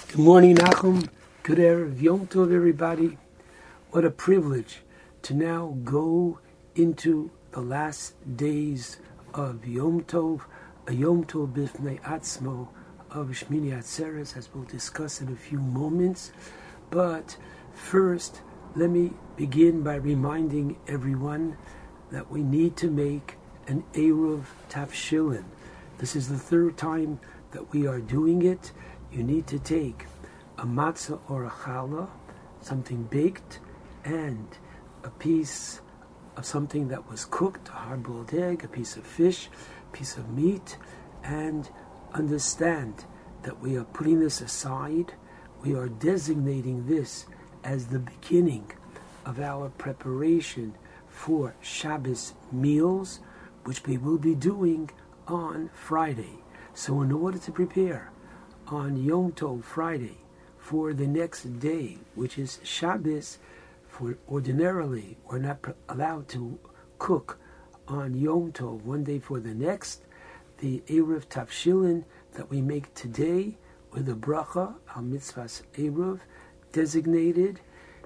Good morning, Nachum. Good Erev Yom Tov, everybody. What a privilege to now go into the last days of Yom Tov, a Yom Tov Bifnei Atzmo of Shmini Atzeres, as we'll discuss in a few moments. But first, let me begin by reminding everyone that we need to make an Eruv Tafshilin. This is the third time that we are doing it. You need to take a matzah or a challah, something baked, and a piece of something that was cooked, a hard-boiled egg, a piece of fish, a piece of meat, and understand that we are putting this aside. We are designating this as the beginning of our preparation for Shabbos meals, which we will be doing on Friday. So in order to prepare on Yom Tov Friday for the next day, which is Shabbos, for ordinarily we're not allowed to cook on Yom Tov one day for the next, the Eruv Tafshilin that we make today with the bracha al mitzvahs Eruv, designated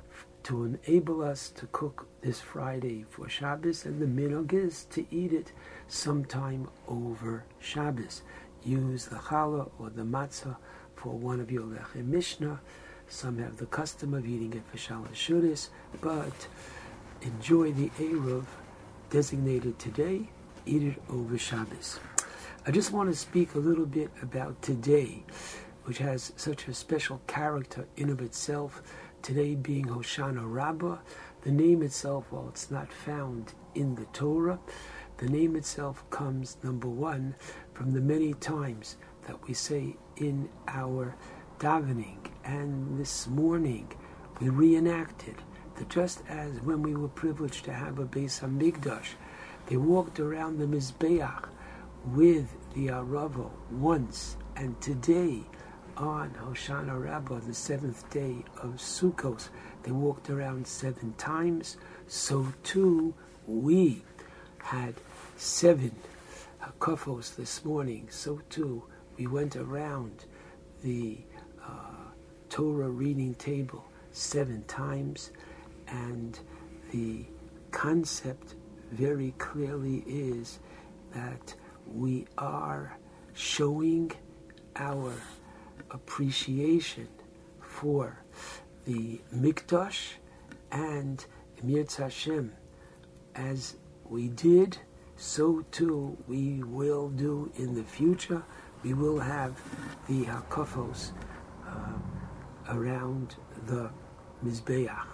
to enable us to cook this Friday for Shabbos, and the minhag is to eat it sometime over Shabbos. Use the challah or the matzah for one of your lechem mishnah. Some have the custom of eating it for shalosh shudas, but enjoy the Eruv designated today. Eat it over Shabbos. I just want to speak a little bit about today, which has such a special character in of itself. Today being Hoshana Rabbah, the name itself, while it's not found in the Torah, the name itself comes, number one, from the many times that we say in our davening. And this morning we reenacted that just as when we were privileged to have a Beis HaMikdash, they walked around the Mizbeach with the Aravo once, and today on Hoshana Rabbah, the seventh day of Sukkot, they walked around 7 times. So too we had 7 hakafos this morning. So too we went around the Torah reading table 7 times, and the concept very clearly is that we are showing our appreciation for the Mikdash, and Mirz Hashem, as we did, so too we will do in the future. We will have the hakafos around the Mizbeach.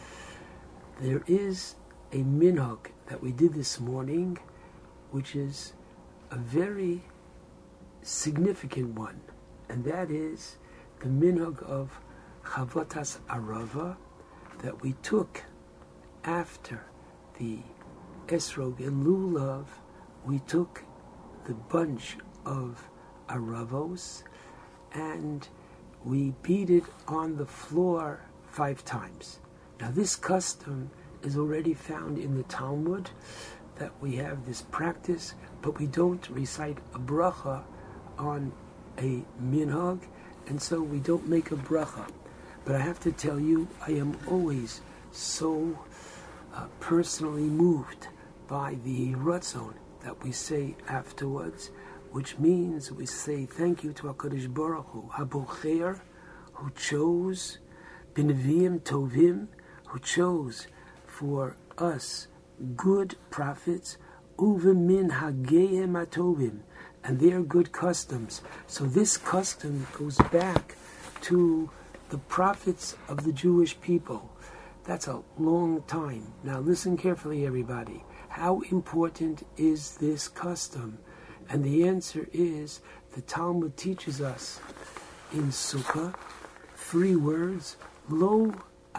There is a minhag that we did this morning, which is a very significant one, and that is the minhag of Chavotas Arava that we took after the Esrog and Lulav. We took the bunch of Aravos and we beat it on the floor 5 times. Now this custom is already found in the Talmud, that we have this practice, but we don't recite a bracha on a minhag, and so we don't make a bracha. But I have to tell you, I am always so personally moved by the ratzon that we say afterwards, which means we say thank you to HaKadosh Baruch Hu, Habocher, who chose B'Neviim Tovim, who chose for us good prophets, Uvemin Hageim Atovim, and their good customs. So this custom goes back to the prophets of the Jewish people. That's a long time. Now listen carefully, everybody. How important is this custom? And the answer is, the Talmud teaches us in Sukkah 3 words, Lo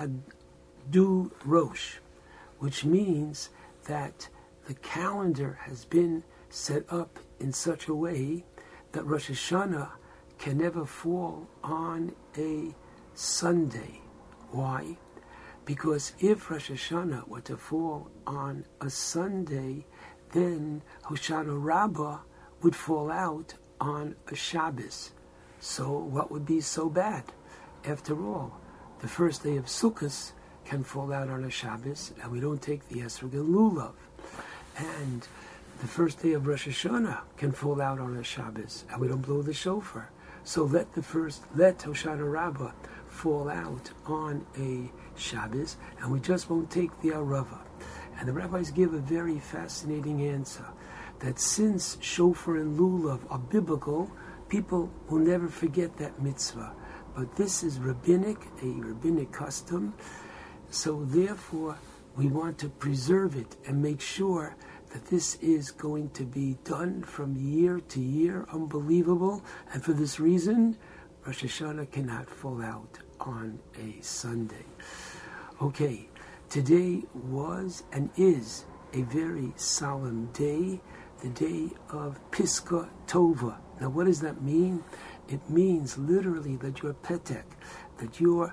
Adu Rosh, which means that the calendar has been set up in such a way that Rosh Hashanah can never fall on a Sunday. Why? Because if Rosh Hashanah were to fall on a Sunday, then Hoshana Rabbah would fall out on a Shabbos. So what would be so bad? after all, the first day of Sukkot can fall out on a Shabbos, and we don't take the Esrog and Lulav. And the first day of Rosh Hashanah can fall out on a Shabbos, and we don't blow the shofar. So let Hoshana Rabbah fall out on a Shabbos, and we just won't take the Arava. And the rabbis give a very fascinating answer, that since shofar and lulav are biblical, people will never forget that mitzvah. But this is a rabbinic custom, so therefore we want to preserve it and make sure that this is going to be done from year to year, unbelievable. And for this reason, Rosh Hashanah cannot fall out on a Sunday. Okay, today was and is a very solemn day, the day of Piska Tova. Now what does that mean? It means literally that your petek, that your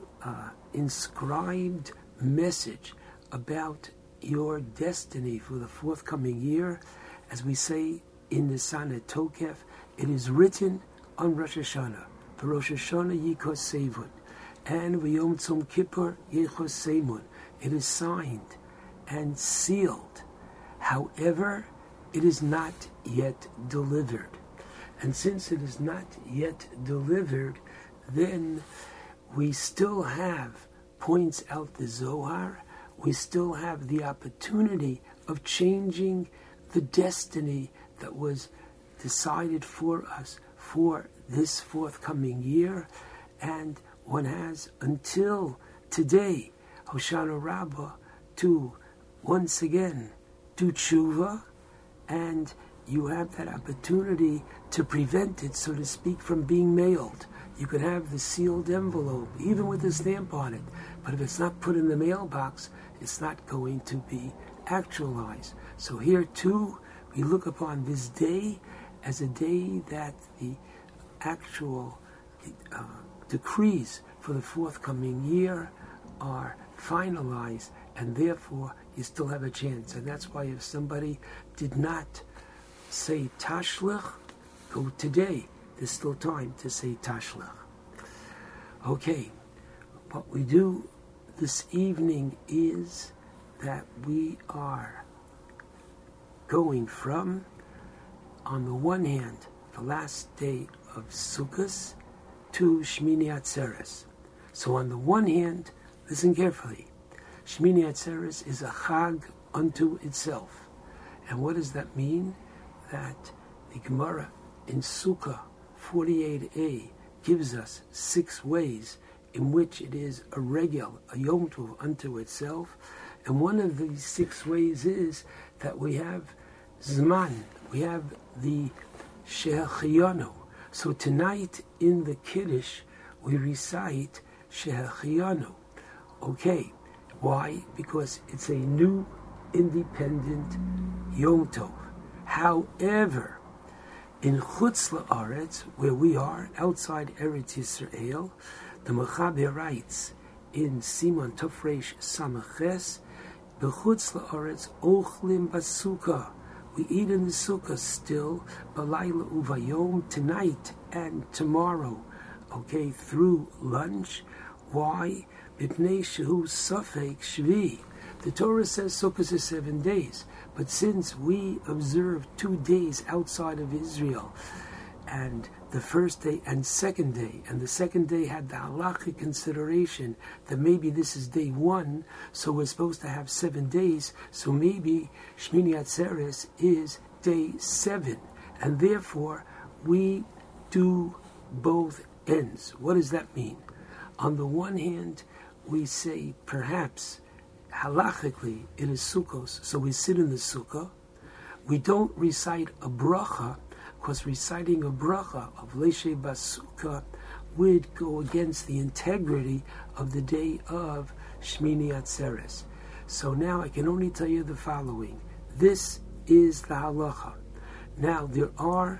inscribed message about your destiny for the forthcoming year, as we say in the Sana Tokef, it is written on Rosh Hashanah. For Rosh Hashanah Yikos Sevun, and V'yom Tzom Kippur Yichos Seimun. It is signed and sealed. However, it is not yet delivered. And since it is not yet delivered, then we still have, points out the Zohar, we still have the opportunity of changing the destiny that was decided for us for this forthcoming year. And one has until today, Hoshana Rabbah, to once again do tshuva, and you have that opportunity to prevent it, so to speak, from being mailed. You could have the sealed envelope, even with a stamp on it, but if it's not put in the mailbox, it's not going to be actualized. So here too, we look upon this day as a day that the actual decrees for the forthcoming year are finalized, and therefore you still have a chance. And that's why if somebody did not say Tashlich, go today. There's still time to say Tashlich. Okay, what we do this evening is that we are going from, on the one hand, the last day of Sukkot to Shmini Atzeres. So on the one hand, listen carefully, Shmini Atzeres is a Chag unto itself. And what does that mean? That the Gemara in Sukkah 48a gives us 6 ways in which it is a regel, a Yom Tov unto itself. And one of these 6 ways is that we have Zman, we have the Shehechianu. So tonight in the Kiddush, we recite Shehechianu. Okay, why? Because it's a new independent Yom Tov. However, in Chutz La'aretz, where we are, outside Eretz Yisrael, the Mechaber writes in Simon Tofresh Samaches, B'chutz La'aretz ochlim basukah. We eat in the sukkah still, Balayla uvayom, tonight and tomorrow, okay, through lunch. Why? B'pnei shehu safek shvi. The Torah says sukkah is 7 days, but since we observe 2 days outside of Israel, and the first day and second day, and the second day had the halachic consideration that maybe this is day 1, so we're supposed to have 7 days, so maybe Shmini Atzeres is day 7, and therefore we do both ends. What does that mean? On the one hand, we say perhaps halachically it is Sukkos, so we sit in the Sukkah. We don't recite a bracha, because reciting a bracha of Leshe Basukah would go against the integrity of the day of Shmini Atzeres. So now I can only tell you the following. This is the halacha. Now there are,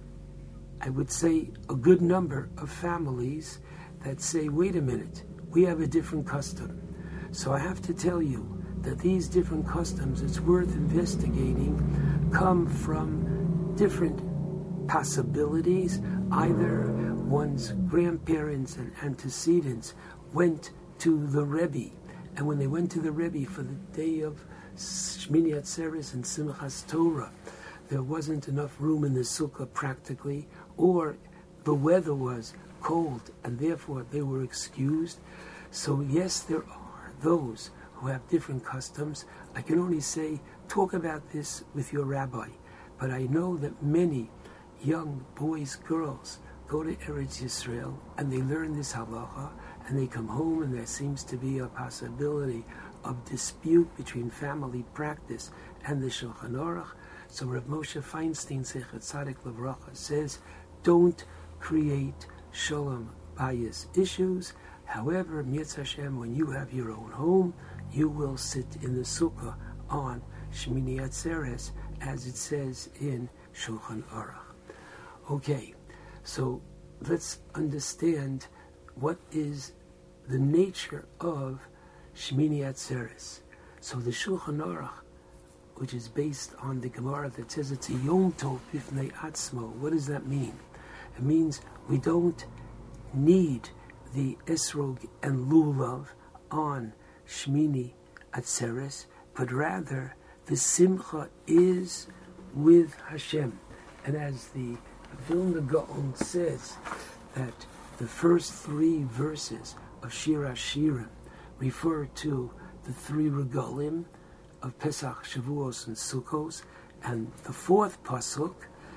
I would say, a good number of families that say, wait a minute, we have a different custom. So I have to tell you that these different customs, it's worth investigating, come from different possibilities either one's grandparents and antecedents went to the Rebbe, and when they went to the Rebbe for the day of Shmini Atzeres and Simchas Torah, there wasn't enough room in the sukkah practically, or the weather was cold, and therefore they were excused. So yes, there are those who have different customs. I can only say, talk about this with your rabbi. But I know that many young boys, girls, go to Eretz Yisrael and they learn this halacha, and they come home and there seems to be a possibility of dispute between family practice and the Shulchan Aruch. So Rav Moshe Feinstein, Zecher Tzadik Levracha, says, don't create shalom bayis issues. However, Mitzvah Hashem, when you have your own home, you will sit in the sukkah on Shmini Atzeres, as it says in Shulchan Aruch. Okay, so let's understand what is the nature of Shmini Atzeres. So the Shulchan Aruch, which is based on the Gemara that says it's a Yom Tov Bifnei Atzmo. What does that mean? It means we don't need the Esrog and Lulav on Shmini Atzeres, but rather the Simcha is with Hashem. And as the Vilna Gaon says, that the first 3 verses of Shir HaShirim refer to the 3 regalim of Pesach, Shavuos, and Sukkos, and the 4th pasuk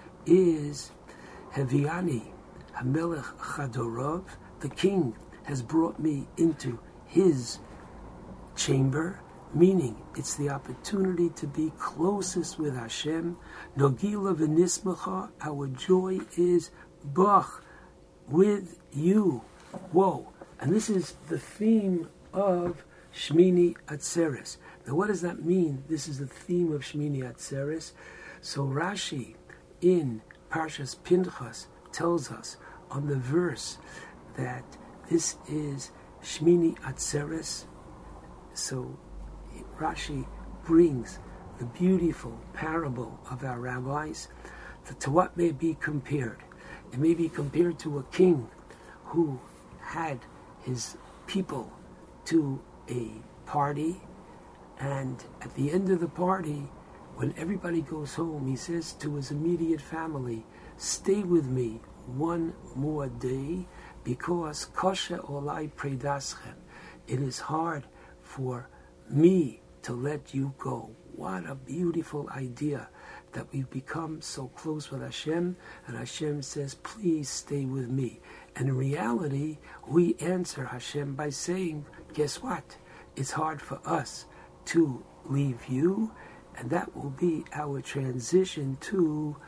is Heviani Hamelech Chadorov, the king has brought me into his chamber, meaning it's the opportunity to be closest with Hashem. Nogila v'nismacha, our joy is bach, with you. Whoa. And this is the theme of Shmini Atzeres. Now what does that mean? This is the theme of Shmini Atzeres. So Rashi in Parshas Pinchas tells us on the verse that this is Shmini Atzeres. So Rashi brings the beautiful parable of our rabbis to what may be compared. It may be compared to a king who had his people to a party, and at the end of the party, when everybody goes home, he says to his immediate family, stay with me one more day, because kosher olai predaschem, it is hard for me to let you go. What a beautiful idea, that we've become so close with Hashem, and Hashem says, please stay with me. And in reality, we answer Hashem by saying, guess what? It's hard for us to leave you, and that will be our transition to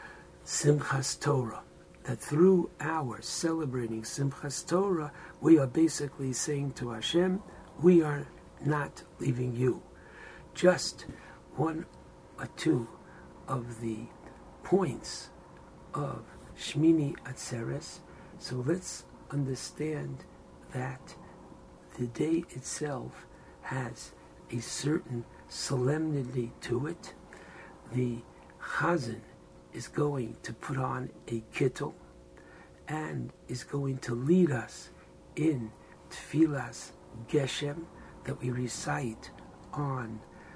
Simchas Torah. That through our celebrating Simchas Torah, we are basically saying to Hashem, we are not leaving you. Just 1 or 2 of the points of Shmini Atzeres. So let's understand that the day itself has a certain solemnity to it. The Chazan is going to put on a kittel and is going to lead us in Tfilas Geshem that we recite on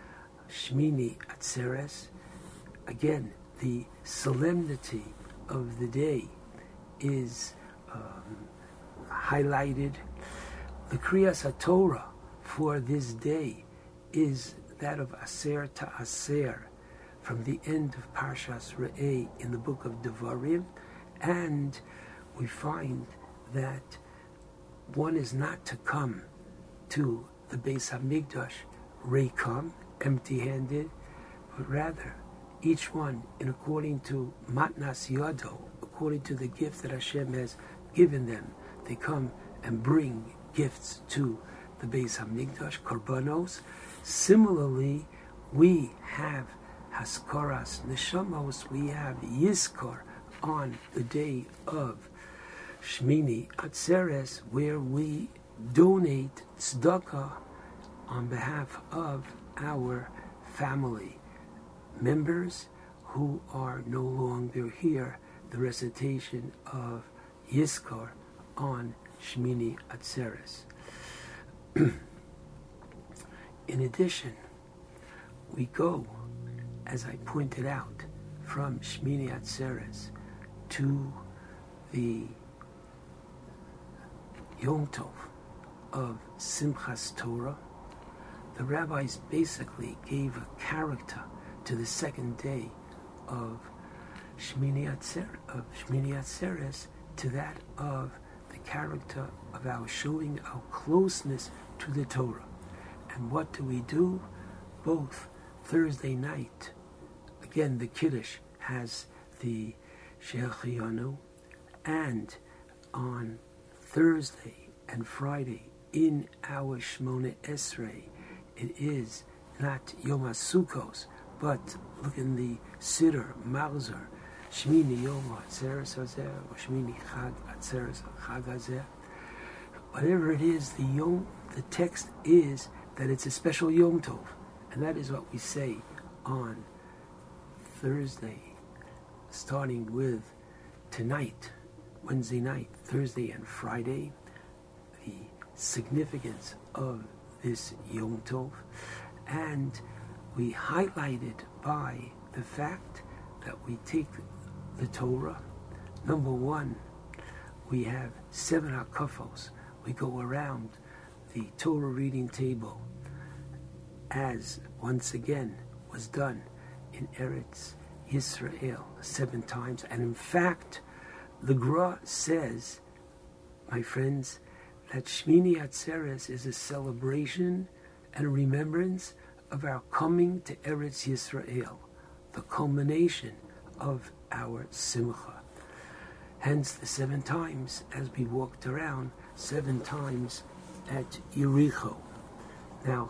Shmini Atzeres. Again, the solemnity of the day is highlighted. The Kriyas HaTorah for this day is that of Aser to Aser, from the end of Parshas Re'eh in the book of Devarim, and we find that one is not to come to the Beis HaMikdash reikam, empty-handed, but rather each one in according to Matnas Yado, according to the gift that Hashem has given them. They come and bring gifts to the Beis HaMikdash, korbanos. Similarly, we have Haskaras Neshamos, we have Yizkor on the day of Shmini Atzeres, where we donate tzedakah on behalf of our family members who are no longer here the recitation of Yizkor on Shmini Atzeres. In addition, we go, as I pointed out, from Shmini Atzeres to the Yom Tov of Simchas Torah. The rabbis basically gave a character to the second day of Shmini Atzeres to that of the character of our showing our closeness to the Torah. And what do? Both Thursday night, again the Kiddush has the Shechianu, and on Thursday and Friday in our Shmona Esrei, it is not Yom HaSukkos, but look in the Siddur, Malzer, Shmini Yom Atzeres Hazeh, or Shmini Chag Atzeres Chag Hazeh. Whatever it is, the text is that it's a special Yom Tov, and that is what we say on Thursday, starting with tonight, Wednesday night, Thursday and Friday, the significance of this Yom Tov, and we highlighted by the fact that we take the Torah. Number one, we have 7 hakafos. We go around the Torah reading table, as once again was done in Eretz Yisrael 7 times. And in fact, the Gra says, my friends, that Shmini Atzeres is a celebration and a remembrance of our coming to Eretz Yisrael, the culmination of our Simcha. Hence the 7 times, as we walked around, 7 times at Yericho. Now,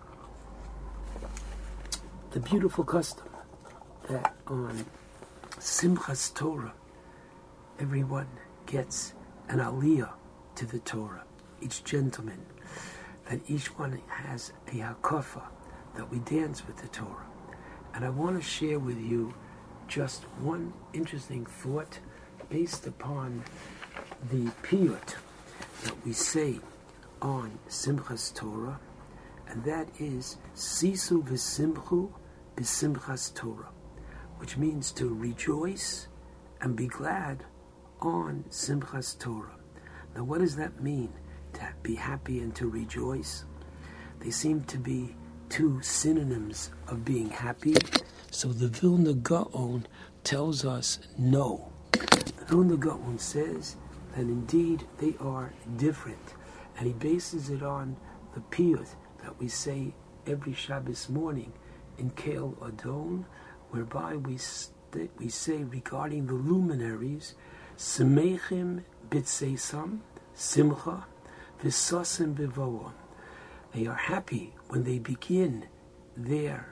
the beautiful custom that on Simchas Torah, everyone gets an aliyah to the Torah, each gentleman, that each one has a hakafa, that we dance with the Torah. And I want to share with you just one interesting thought based upon the piyut that we say on Simchas Torah, and that is Sisu v'simchu b'simchas Torah, which means to rejoice and be glad on Simchas Torah. Now, what does that mean, to be happy and to rejoice? They seem to be 2 synonyms of being happy. So the Vilna Gaon tells us no. The Vilna Gaon says that indeed they are different, and he bases it on the piyut that we say every Shabbos morning in Keil Adon, whereby we say regarding the luminaries, Semechim b'tseisam, simcha, v'sasim b'voam. They are happy when they begin their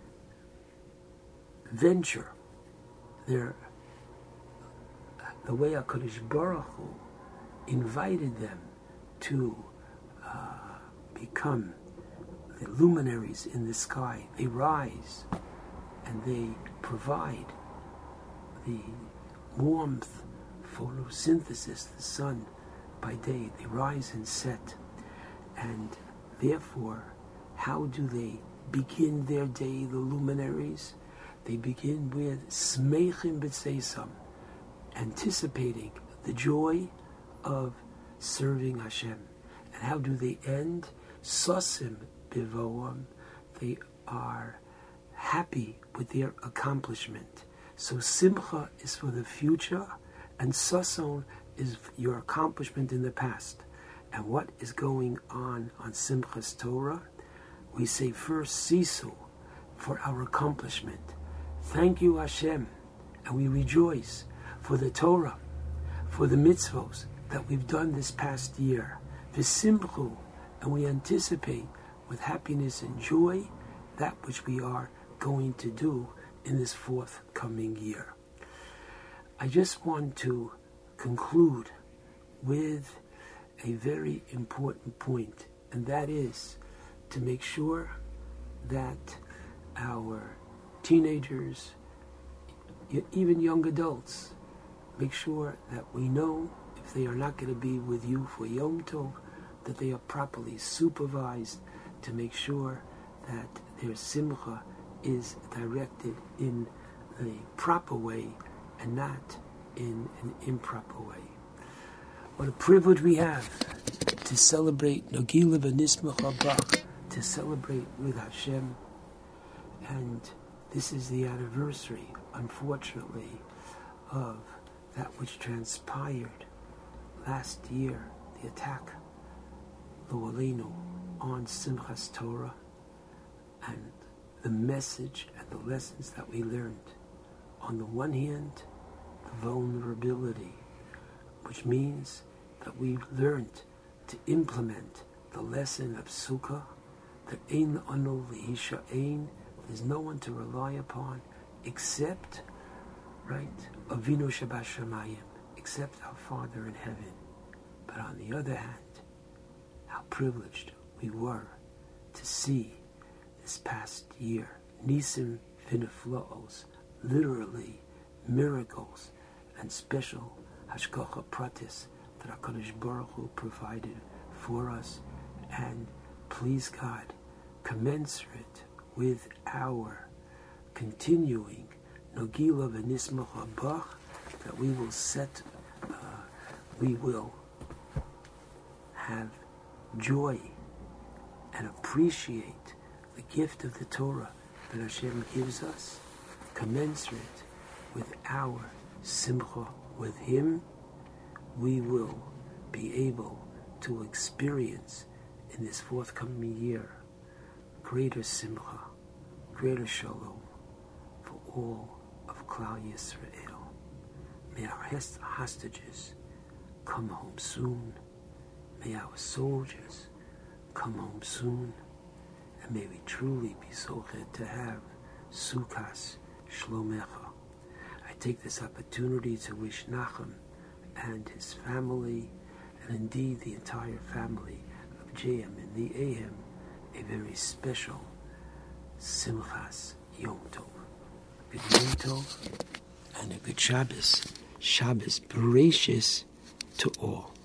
venture, the way HaKadosh Baruch Hu invited them to become the luminaries in the sky. They rise and they provide the warmth, photosynthesis, the sun by day. They rise and set. And therefore, how do they begin their day, the luminaries? They begin with Smeichim b'tseisam, anticipating the joy of serving Hashem. And how do they end? Sasim b'voam. They are happy with their accomplishment. So Simcha is for the future, and Sason is your accomplishment in the past. And what is going on Simchas Torah? We say first Sisu for our accomplishment. Thank you, Hashem, and we rejoice for the Torah, for the mitzvos that we've done this past year. V'simchu, and we anticipate with happiness and joy that which we are going to do in this forthcoming year. I just want to conclude with a very important point, and that is to make sure that our teenagers, even young adults, make sure that we know if they are not going to be with you for Yom Tov, that they are properly supervised to make sure that their simcha is directed in the proper way and not in an improper way. What a privilege we have to celebrate Nogila v'Nismach Haba, to celebrate with Hashem. And this is the anniversary, unfortunately, of that which transpired last year, the attack, Lo Aleinu, on Simchas Torah, and the message and the lessons that we learned. On the one hand, the vulnerability, which means that we learned to implement the lesson of Sukkah, that Ein Anu Lihisha Ein, there's no one to rely upon except, right, Avinu Shabashamayim, except our Father in heaven. But on the other hand, how privileged we were to see this past year, Nisim V'Neflaos, literally miracles and special Hashgacha Pratis that HaKadosh Baruch Hu provided for us, and please God, commensurate with our continuing Nogila v'Nismach Haba, that we will have joy and appreciate the gift of the Torah that Hashem gives us, commensurate with our simcha with Him. We will be able to experience in this forthcoming year greater simcha, greater shalom for all of Klal Yisrael. May our hostages come home soon. May our soldiers come home soon. And may we truly be zochet to have Sukkas Shlomecha. I take this opportunity to wish Nachum and his family, and indeed the entire family of JM and the AM, a very special Simchas Yom Tov. Good Yom Tov and a good Shabbos. Shabbos Bereshis to all.